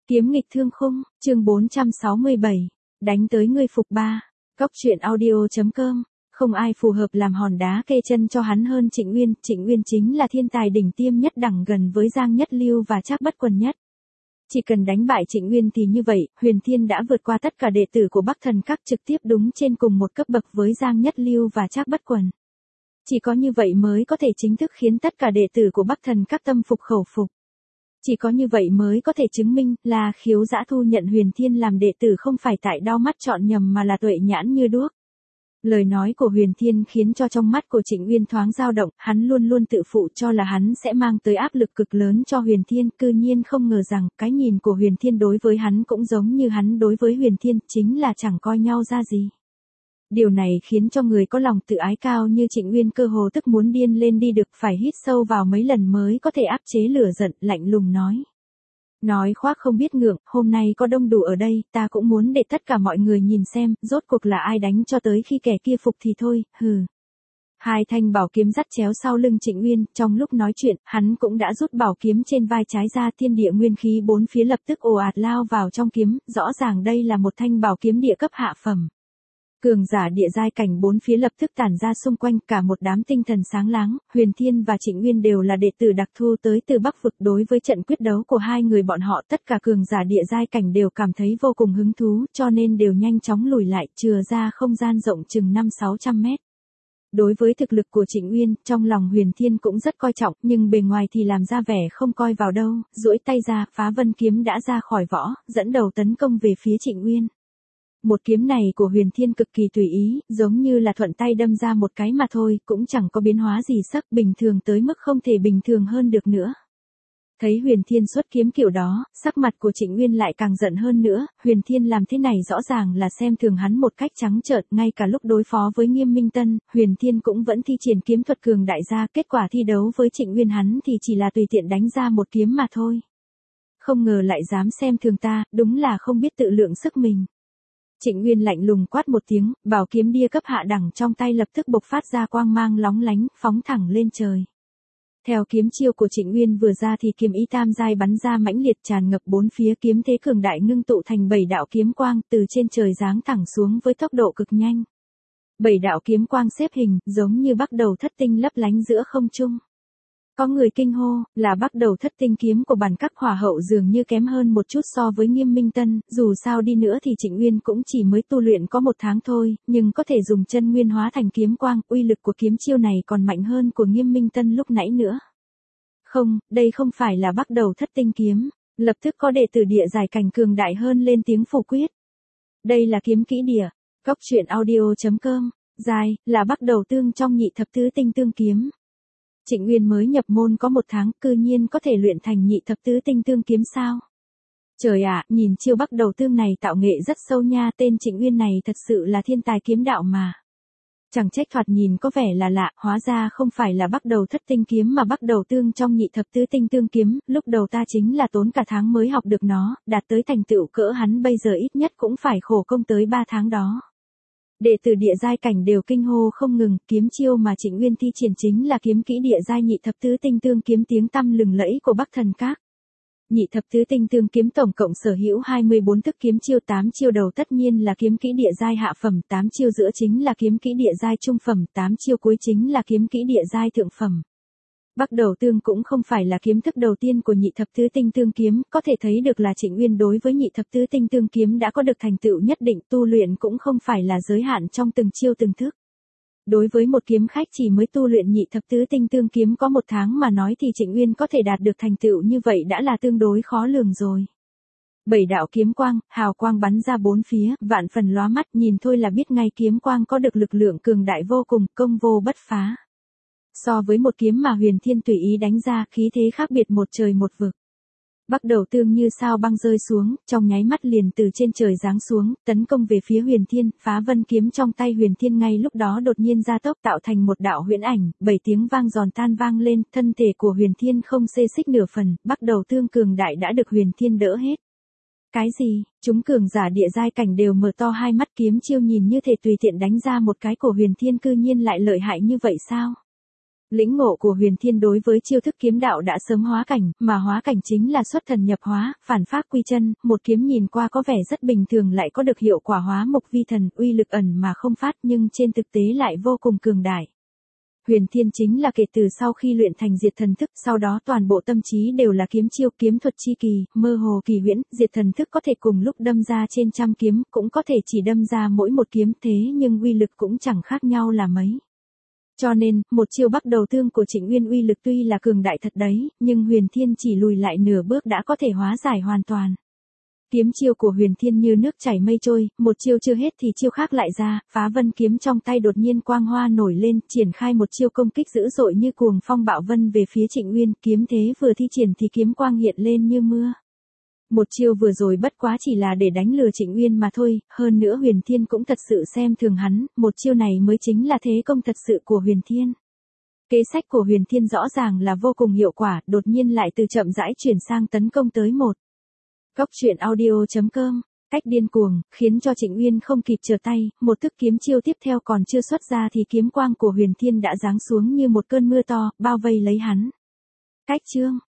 Kiếm nghịch thương khung, chương 467. Đánh tới ngươi phục ba. Cóc truyện audio.com. Không ai phù hợp làm hòn đá kê chân cho hắn hơn Trịnh Uyên. Trịnh Uyên chính là thiên tài đỉnh tiêm nhất đẳng gần với Giang Nhất Lưu và Trác Bất Quần nhất. Chỉ cần đánh bại Trịnh Uyên thì như vậy, Huyền Thiên đã vượt qua tất cả đệ tử của Bắc Thần Các, trực tiếp đúng trên cùng một cấp bậc với Giang Nhất Lưu và Trác Bất Quần. Chỉ có như vậy mới có thể chính thức khiến tất cả đệ tử của Bắc Thần Các tâm phục khẩu phục. Chỉ có như vậy mới có thể chứng minh là Khiếu Dã thu nhận Huyền Thiên làm đệ tử không phải tại đau mắt chọn nhầm mà là tuệ nhãn như đuốc. Lời nói của Huyền Thiên khiến cho trong mắt của Trịnh Uyên thoáng dao động, hắn luôn luôn tự phụ cho là hắn sẽ mang tới áp lực cực lớn cho Huyền Thiên, cư nhiên không ngờ rằng cái nhìn của Huyền Thiên đối với hắn cũng giống như hắn đối với Huyền Thiên, chính là chẳng coi nhau ra gì. Điều này khiến cho người có lòng tự ái cao như Trịnh Uyên cơ hồ tức muốn điên lên đi được, phải hít sâu vào mấy lần mới có thể áp chế lửa giận, lạnh lùng nói. Nói khoác không biết ngượng, hôm nay có đông đủ ở đây, ta cũng muốn để tất cả mọi người nhìn xem, rốt cuộc là ai đánh cho tới khi kẻ kia phục thì thôi, hừ. Hai thanh bảo kiếm dắt chéo sau lưng Trịnh Uyên, trong lúc nói chuyện, hắn cũng đã rút bảo kiếm trên vai trái ra, thiên địa nguyên khí bốn phía lập tức ồ ạt lao vào trong kiếm, rõ ràng đây là một thanh bảo kiếm địa cấp hạ phẩm. Cường giả địa giai cảnh bốn phía lập tức tản ra xung quanh, cả một đám tinh thần sáng láng. Huyền Thiên và Trịnh Uyên đều là đệ tử đặc thu tới từ Bắc vực, đối với trận quyết đấu của hai người bọn họ tất cả cường giả địa giai cảnh đều cảm thấy vô cùng hứng thú, cho nên đều nhanh chóng lùi lại, chừa ra không gian rộng chừng 500-600 mét. Đối với thực lực của Trịnh Uyên, trong lòng Huyền Thiên cũng rất coi trọng, nhưng bề ngoài thì làm ra vẻ không coi vào đâu, duỗi tay ra, Phá Vân kiếm đã ra khỏi vỏ, dẫn đầu tấn công về phía Trịnh Uyên. Một kiếm này của Huyền Thiên cực kỳ tùy ý, giống như là thuận tay đâm ra một cái mà thôi, cũng chẳng có biến hóa gì sắc, bình thường tới mức không thể bình thường hơn được nữa. Thấy Huyền Thiên xuất kiếm kiểu đó, sắc mặt của Trịnh Uyên lại càng giận hơn nữa, Huyền Thiên làm thế này rõ ràng là xem thường hắn một cách trắng trợn, ngay cả lúc đối phó với Nghiêm Minh Tân, Huyền Thiên cũng vẫn thi triển kiếm thuật cường đại ra, kết quả thi đấu với Trịnh Uyên hắn thì chỉ là tùy tiện đánh ra một kiếm mà thôi. Không ngờ lại dám xem thường ta, đúng là không biết tự lượng sức mình. Trịnh Uyên lạnh lùng quát một tiếng, bảo kiếm địa cấp hạ đẳng trong tay lập tức bộc phát ra quang mang lóng lánh, phóng thẳng lên trời. Theo kiếm chiêu của Trịnh Uyên vừa ra thì kiếm ý tam giai bắn ra mãnh liệt tràn ngập bốn phía, kiếm thế cường đại ngưng tụ thành 7 đạo kiếm quang từ trên trời giáng thẳng xuống với tốc độ cực nhanh. 7 đạo kiếm quang xếp hình, giống như bắt đầu thất tinh lấp lánh giữa không trung. Có người kinh hô, là bắt đầu thất tinh kiếm của bản các hỏa hậu dường như kém hơn một chút so với Nghiêm Minh Tân, dù sao đi nữa thì Trịnh Uyên cũng chỉ mới tu luyện có 1 tháng thôi, nhưng có thể dùng chân nguyên hóa thành kiếm quang, uy lực của kiếm chiêu này còn mạnh hơn của Nghiêm Minh Tân lúc nãy nữa. Không, đây không phải là bắt đầu thất tinh kiếm, lập tức có đệ tử địa giải cảnh cường đại hơn lên tiếng phủ quyết. Đây là kiếm kỹ địa, cóc truyện audio.com, dài, là bắt đầu tương trong nhị thập tứ tinh tương kiếm. Trịnh Uyên mới nhập môn có 1 tháng, cư nhiên có thể luyện thành nhị thập tứ tinh tương kiếm sao? Trời ạ, nhìn chiêu bắt đầu tương này tạo nghệ rất sâu nha, tên Trịnh Uyên này thật sự là thiên tài kiếm đạo mà. Chẳng trách thoạt nhìn có vẻ là lạ, hóa ra không phải là bắt đầu thất tinh kiếm mà bắt đầu tương trong nhị thập tứ tinh tương kiếm, lúc đầu ta chính là tốn cả tháng mới học được nó, đạt tới thành tựu cỡ hắn bây giờ ít nhất cũng phải khổ công tới 3 tháng đó. Đệ tử địa giai cảnh đều kinh hô không ngừng, kiếm chiêu mà Trịnh Uyên thi triển chính là kiếm kỹ địa giai nhị thập tứ tinh tương kiếm tiếng tăm lừng lẫy của Bắc Thần Các. Nhị thập tứ tinh tương kiếm tổng cộng sở hữu 24 thức kiếm chiêu, 8 chiêu đầu tất nhiên là kiếm kỹ địa giai hạ phẩm, 8 chiêu giữa chính là kiếm kỹ địa giai trung phẩm, 8 chiêu cuối chính là kiếm kỹ địa giai thượng phẩm. Bắt đầu tương cũng không phải là kiếm thức đầu tiên của nhị thập tứ tinh tương kiếm, có thể thấy được là Trịnh Uyên đối với nhị thập tứ tinh tương kiếm đã có được thành tựu nhất định, tu luyện cũng không phải là giới hạn trong từng chiêu từng thức. Đối với một kiếm khách chỉ mới tu luyện nhị thập tứ tinh tương kiếm có 1 tháng mà nói thì Trịnh Uyên có thể đạt được thành tựu như vậy đã là tương đối khó lường rồi. 7 đạo kiếm quang, hào quang bắn ra bốn phía, vạn phần lóa mắt, nhìn thôi là biết ngay kiếm quang có được lực lượng cường đại vô cùng, công vô bất phá. So với một kiếm mà Huyền Thiên tùy ý đánh ra, khí thế khác biệt một trời một vực. Bắt đầu tương như sao băng rơi xuống, trong nháy mắt liền từ trên trời giáng xuống, tấn công về phía Huyền Thiên, Phá Vân kiếm trong tay Huyền Thiên ngay lúc đó đột nhiên gia tốc tạo thành một đạo huyễn ảnh, 7 tiếng vang giòn tan vang lên, thân thể của Huyền Thiên không xê xích nửa phần, bắt đầu tương cường đại đã được Huyền Thiên đỡ hết. Cái gì, chúng cường giả địa giai cảnh đều mở to hai mắt, kiếm chiêu nhìn như thể tùy tiện đánh ra một cái của Huyền Thiên cư nhiên lại lợi hại như vậy sao? Lĩnh ngộ của Huyền Thiên đối với chiêu thức kiếm đạo đã sớm hóa cảnh, mà hóa cảnh chính là xuất thần nhập hóa, phản pháp quy chân, một kiếm nhìn qua có vẻ rất bình thường lại có được hiệu quả hóa mục vi thần, uy lực ẩn mà không phát nhưng trên thực tế lại vô cùng cường đại. Huyền Thiên chính là kể từ sau khi luyện thành diệt thần thức, sau đó toàn bộ tâm trí đều là kiếm chiêu, kiếm thuật chi kỳ, mơ hồ kỳ huyễn, diệt thần thức có thể cùng lúc đâm ra trên trăm kiếm, cũng có thể chỉ đâm ra mỗi một kiếm thế nhưng uy lực cũng chẳng khác nhau là mấy. Cho nên, một chiêu bắc đầu tương của Trịnh Uyên uy lực tuy là cường đại thật đấy, nhưng Huyền Thiên chỉ lùi lại nửa bước đã có thể hóa giải hoàn toàn. Kiếm chiêu của Huyền Thiên như nước chảy mây trôi, một chiêu chưa hết thì chiêu khác lại ra, Phá Vân kiếm trong tay đột nhiên quang hoa nổi lên, triển khai một chiêu công kích dữ dội như cuồng phong bạo vân về phía Trịnh Uyên, kiếm thế vừa thi triển thì kiếm quang hiện lên như mưa. Một chiêu vừa rồi bất quá chỉ là để đánh lừa Trịnh Uyên mà thôi, hơn nữa Huyền Thiên cũng thật sự xem thường hắn, một chiêu này mới chính là thế công thật sự của Huyền Thiên. Kế sách của Huyền Thiên rõ ràng là vô cùng hiệu quả, đột nhiên lại từ chậm rãi chuyển sang tấn công tới một. Cốc truyện audio.com, cách điên cuồng, khiến cho Trịnh Uyên không kịp trở tay, một thức kiếm chiêu tiếp theo còn chưa xuất ra thì kiếm quang của Huyền Thiên đã giáng xuống như một cơn mưa to, bao vây lấy hắn. Cách chương